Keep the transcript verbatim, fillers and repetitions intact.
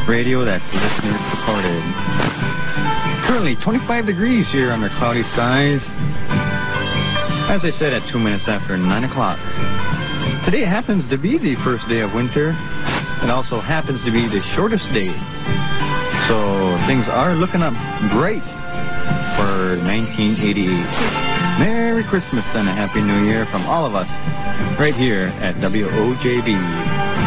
radio that's listener supported. Currently twenty-five degrees here under cloudy skies. As I said, at two minutes after nine o'clock. Today happens to be the first day of winter. It also happens to be the shortest day. So things are looking up great for nineteen eighty-eight. Merry Christmas and a Happy New Year from all of us right here at W O J B.